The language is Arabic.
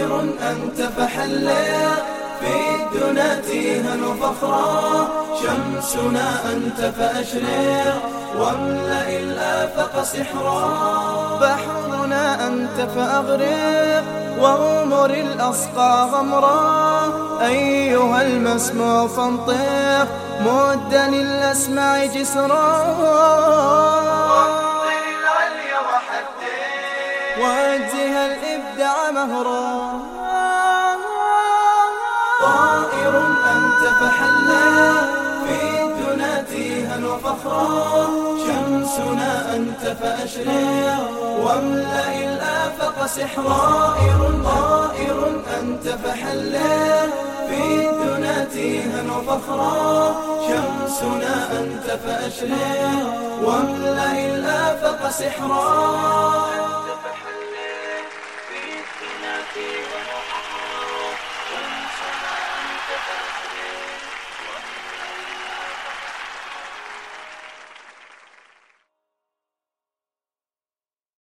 طائر أنت فحلق في الدنا تيها وفخرا، شمسنا أنت فأشرق واملأ الآفاق سحرا، بحرنا أنت فأغرق وغمر الأصقاع غمرا، أيها المسموع فانطق مدا الأسماع جسرا، واطل العلي وحدق وجه الإبداع مهرا، طائر أنت فحلق في الدنا تيها وفخرا، شمسنا أنت فأشرق واملأ الآفاق سحرا، طائر أنت فحلق في الدنا تيها وفخرا، شمسنا أنت فأشرق واملأ الآفاق سحرا. في الدنا تيها وفخرا، شمسنا أنت فأشرق